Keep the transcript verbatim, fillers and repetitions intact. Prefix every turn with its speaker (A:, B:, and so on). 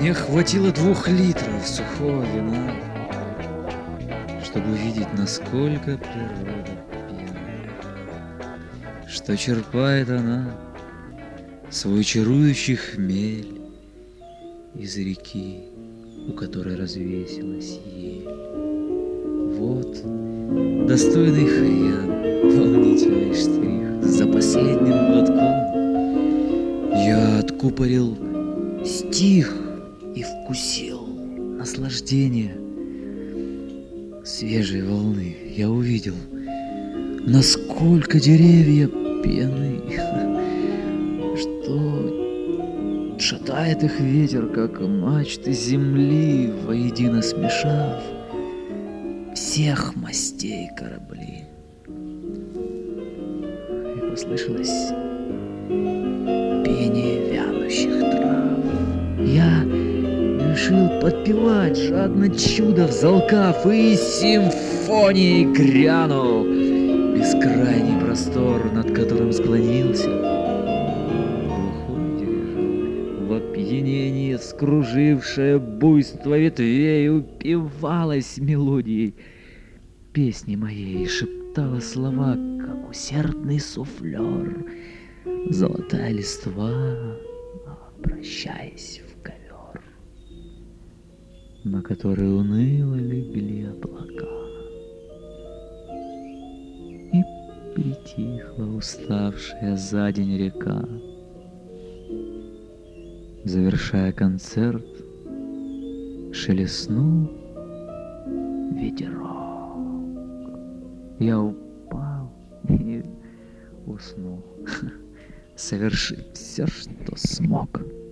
A: Мне хватило двух литров сухого вина, чтобы увидеть, насколько природа пьяна, что черпает она свой чарующий хмель из реки, у которой развесилась ель. Вот достойный хрен, волнительный штрих. За последним глотком я откупорил стих и вкусил наслаждение свежей волны. Я увидел, насколько деревья пьяны, что шатает их ветер, как мачты земли, воедино смешав всех мастей корабли. И послышалось пение вянущих трав. Я решил подпевать, жадно чудо взалкав, и симфонией грянул бескрайний простор, над которым склонился глухой дирижер. В опьянении скружившее буйство ветвей упивалось мелодией песни моей, шептала слова, как усердный суфлер. Золотая листва, обращаясь в ковер, на который уныло легли облака. И притихла уставшая за день река. Завершая концерт, шелестнул ветерок. Я упал и уснул, совершив все, что смог.